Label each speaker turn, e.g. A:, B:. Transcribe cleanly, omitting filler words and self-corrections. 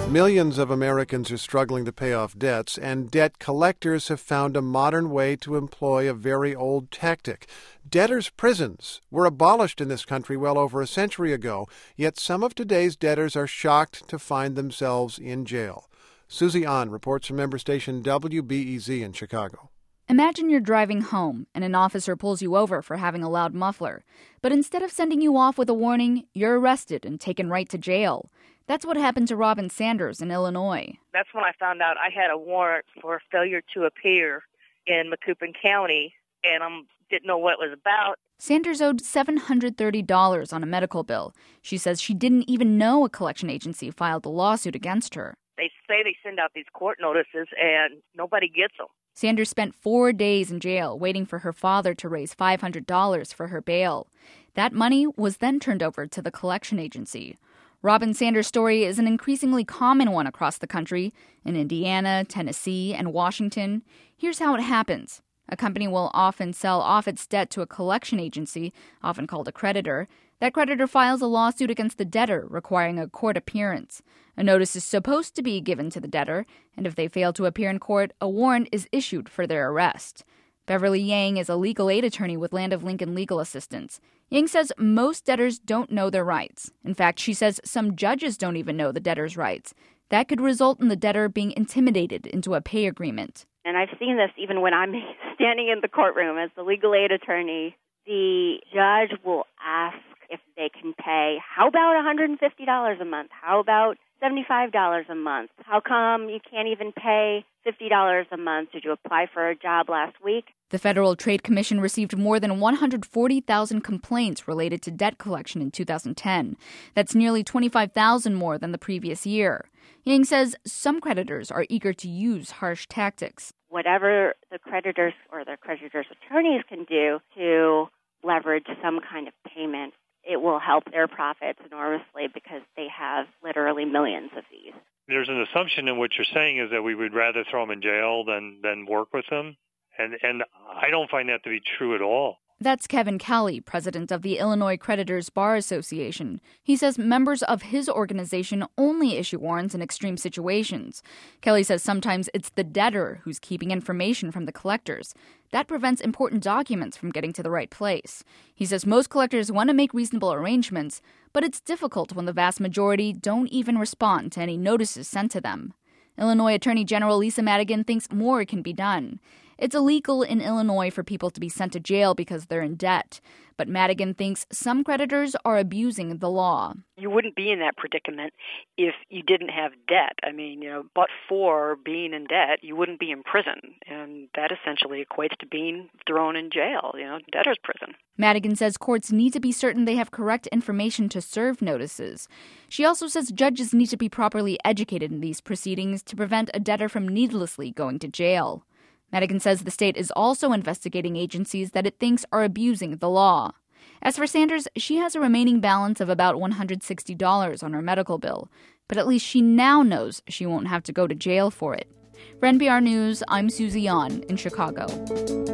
A: Millions of Americans are struggling to pay off debts, and debt collectors have found a modern way to employ a very old tactic. Debtors' prisons were abolished in this country well over a century ago, yet some of today's debtors are shocked to find themselves in jail. Susie An reports from member station WBEZ in Chicago.
B: Imagine you're driving home and an officer pulls you over for having a loud muffler. But instead of sending you off with a warning, you're arrested and taken right to jail. That's what happened to Robin Sanders in Illinois.
C: That's when I found out I had a warrant for failure to appear in Macoupin County, and I didn't know what it was about.
B: Sanders owed $730 on a medical bill. She says she didn't even know a collection agency filed a lawsuit against her.
C: They say they send out these court notices, and nobody gets them.
B: Sanders spent 4 days in jail waiting for her father to raise $500 for her bail. That money was then turned over to the collection agency. Robin Sanders' story is an increasingly common one across the country, in Indiana, Tennessee, and Washington. Here's how it happens. A company will often sell off its debt to a collection agency, often called a creditor. That creditor files a lawsuit against the debtor, requiring a court appearance. A notice is supposed to be given to the debtor, and if they fail to appear in court, a warrant is issued for their arrest. Beverly Yang is a legal aid attorney with Land of Lincoln Legal Assistance. Yang says most debtors don't know their rights. In fact, she says some judges don't even know the debtor's rights. That could result in the debtor being intimidated into a pay agreement.
D: And I've seen this even when I'm standing in the courtroom as the legal aid attorney. The judge will ask if they can pay, how about $150 a month? How about $75 a month? How come you can't even pay $50 a month? Did you apply for a job last week?
B: The Federal Trade Commission received more than 140,000 complaints related to debt collection in 2010. That's nearly 25,000 more than the previous year. Yang says some creditors are eager to use harsh tactics.
D: Whatever the creditors or their creditors' attorneys can do to leverage some kind of payment, it will help their profits enormously because they have literally millions of these.
E: There's an assumption in what you're saying is that we would rather throw them in jail than work with them. And I don't find that to be true at all.
B: That's Kevin Kelly, president of the Illinois Creditors Bar Association. He says members of his organization only issue warrants in extreme situations. Kelly says sometimes it's the debtor who's keeping information from the collectors. That prevents important documents from getting to the right place. He says most collectors want to make reasonable arrangements, but it's difficult when the vast majority don't even respond to any notices sent to them. Illinois Attorney General Lisa Madigan thinks more can be done. It's illegal in Illinois for people to be sent to jail because they're in debt. But Madigan thinks some creditors are abusing the law.
F: You wouldn't be in that predicament if you didn't have debt. I mean, but for being in debt, you wouldn't be in prison. And that essentially equates to being thrown in jail, debtor's prison.
B: Madigan says courts need to be certain they have correct information to serve notices. She also says judges need to be properly educated in these proceedings to prevent a debtor from needlessly going to jail. Madigan says the state is also investigating agencies that it thinks are abusing the law. As for Sanders, she has a remaining balance of about $160 on her medical bill, but at least she now knows she won't have to go to jail for it. For NPR News, I'm Susie An in Chicago.